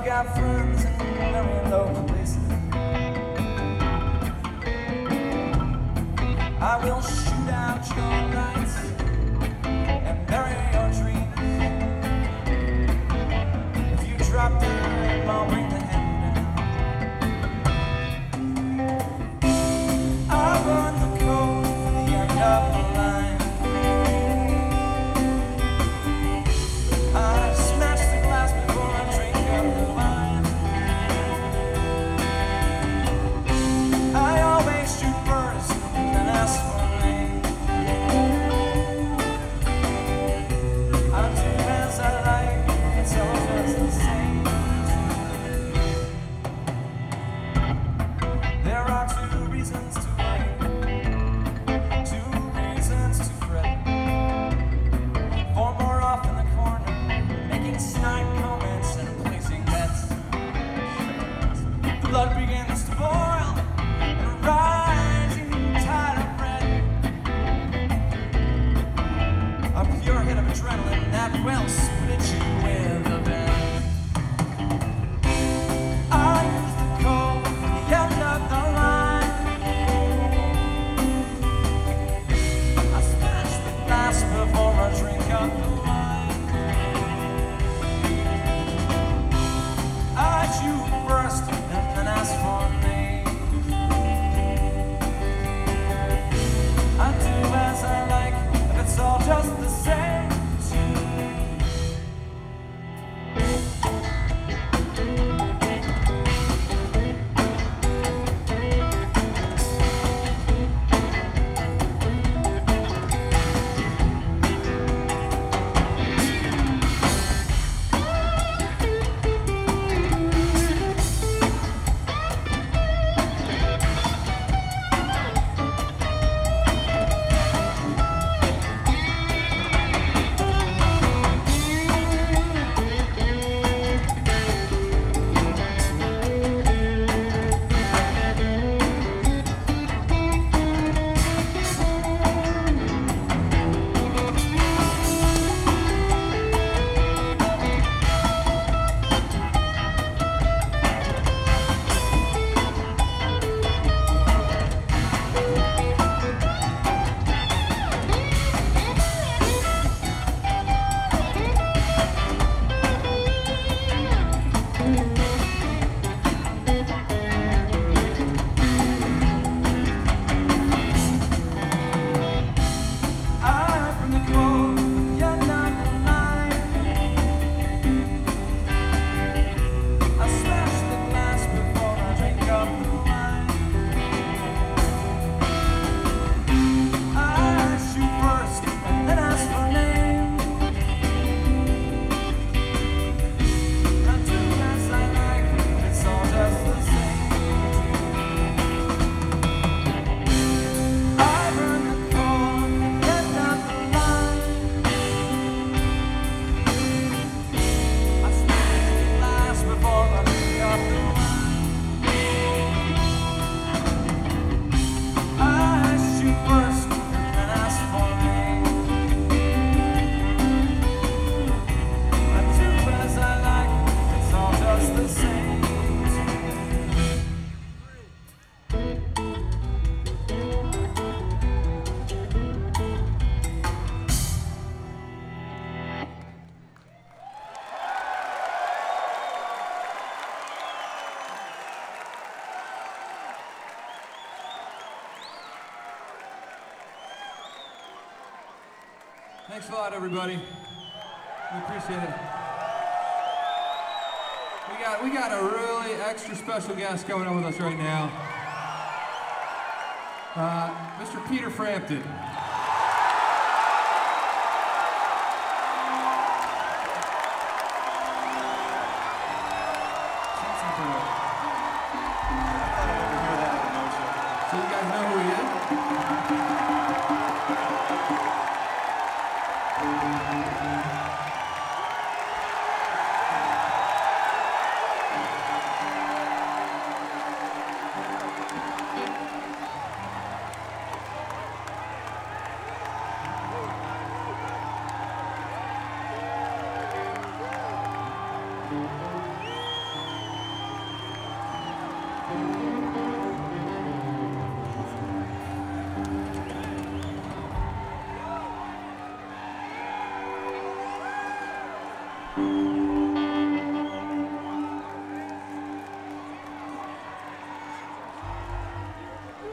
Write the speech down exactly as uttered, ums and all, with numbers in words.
I've got friends in very low places. I will shoot out your lights and bury your dreams. If you drop down, I'll bring the hand down. I run the code for the end of the line. I smash the glass before I drink up the wine. I always shoot first and then ask for a name. I do as I like, it's all just the same. There are two reasons to wait, two reasons to fret. Four more off in the corner, making snide comments and placing bets. The blood begins to boil and a rising tide of red. A pure hit of adrenaline that will split you with a bend. I use the code for the end of the line. I smash the glass before I drink up the wine. I shoot first and then ask for a name. I do as I like, if it's all just the same to me. I bring the code, you're not the line. I smash the glass before I drink up the wine. I shoot first and then ask for a name. I do as I like, it's all just the same. I burn the code, get down the line. I smash the glass before I drink up the wine. I shoot first and then ask for a name. I do as I like, it's all just the same to me. Thanks a lot, everybody. We appreciate it. We got we got a really extra special guest coming on with us right now. Uh, Mister Peter Frampton.